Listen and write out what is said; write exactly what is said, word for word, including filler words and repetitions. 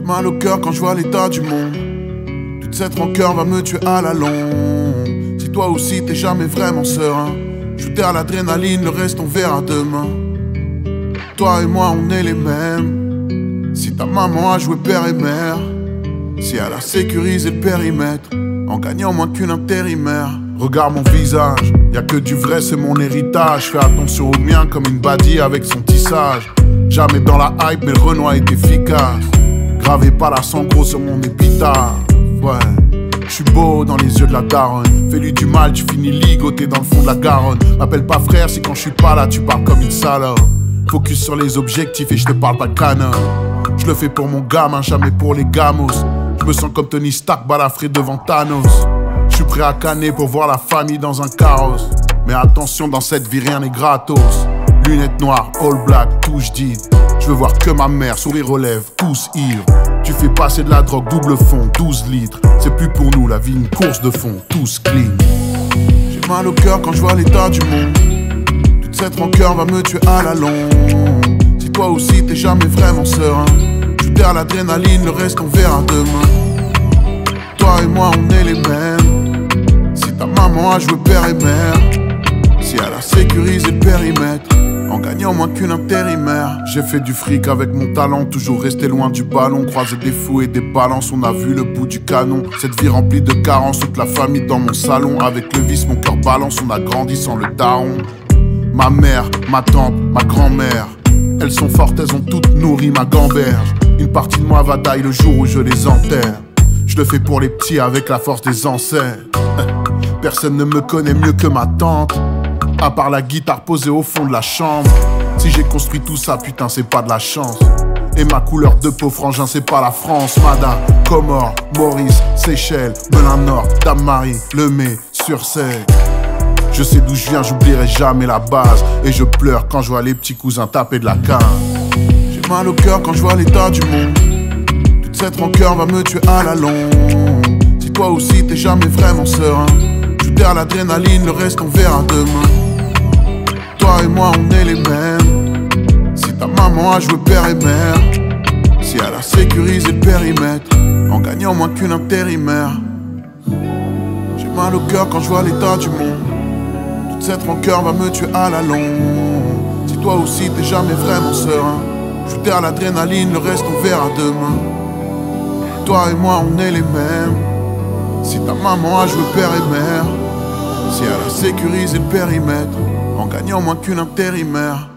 mal au cœur quand je vois l'état du monde. Toute cette rancœur va me tuer à la longue. Si toi aussi t'es jamais vraiment serein, shooter à l'adrénaline, le reste on verra demain. Toi et moi on est les mêmes. Si ta maman a joué père et mère, si elle a sécurisé le périmètre en gagnant moins qu'une intérimaire. Regarde mon visage, y'a que du vrai, c'est mon héritage. Fais attention au mien comme une badie avec son tissage. Jamais dans la hype, mais le Renoir est efficace. Gravé par la sangro sur mon épitaphe. Ouais, j'suis beau dans les yeux de la daronne. Fais-lui du mal, tu finis ligoté dans le fond de la Garonne. M'appelle pas frère si quand j'suis pas là, tu parles comme une salope. Focus sur les objectifs et j'te parle pas de canon. J'le fais pour mon gamin, jamais pour les gamos. J'me sens comme Tony Stark balafré devant Thanos. J'suis prêt à canner pour voir la famille dans un carrosse. Mais attention, dans cette vie rien n'est gratos. Lunettes noires, all black, touche d'id. Je veux voir que ma mère, sourire aux lèvres, tous ivres. Tu fais passer de la drogue, double fond, douze litres. C'est plus pour nous, la vie une course de fond, tous clean. J'ai mal au cœur quand je vois l'état du monde. Toute cette rancœur va me tuer à la longue. Si toi aussi t'es jamais vraiment serein, shooter à l'adrénaline, le reste on verra demain. Toi et moi on est les mêmes. Si ta maman a joué père et mère, si elle a sécurisé le périmètre en gagnant moins qu'une intérimaire. J'ai fait du fric avec mon talent, toujours resté loin du ballon. Croisé des fous et des balances, on a vu le bout du canon. Cette vie remplie de carences, toute la famille dans mon salon. Avec le vice, mon cœur balance, on a grandi sans le daron. Ma mère, ma tante, ma grand-mère, elles sont fortes, elles ont toutes nourri ma gamberge. Une partie de moi va tailler le jour où je les enterre. Je le fais pour les petits avec la force des ancêtres. Personne ne me connaît mieux que ma tante, à part la guitare posée au fond de la chambre. Si j'ai construit tout ça, putain c'est pas de la chance. Et ma couleur de peau, frangin c'est pas la France. Mada, Comores, Maurice, Seychelles, Belin Nord, Dame-Marie, Lemay, Sursec. Je sais d'où je viens, j'oublierai jamais la base. Et je pleure quand je vois les petits cousins taper de la canne. J'ai mal au cœur quand je vois l'état du monde. Toute cette rancœur va me tuer à la longue. Si toi aussi t'es jamais vraiment serein, shooter à l'adrénaline, le reste on verra demain. Toi et moi on est les mêmes. Si ta maman a joué père et mère, si elle a sécurisé le périmètre en gagnant moins qu'une intérimaire. J'ai mal au cœur quand je vois l'état du monde. Toute cette rancœur va me tuer à la longue. Si toi aussi t'es jamais vraiment serein, shooter à l'adrénaline, le reste on verra demain. Toi et moi on est les mêmes. Si ta maman a joué père et mère, si elle a sécurisé le périmètre en gagnant moins qu'une intérimaire.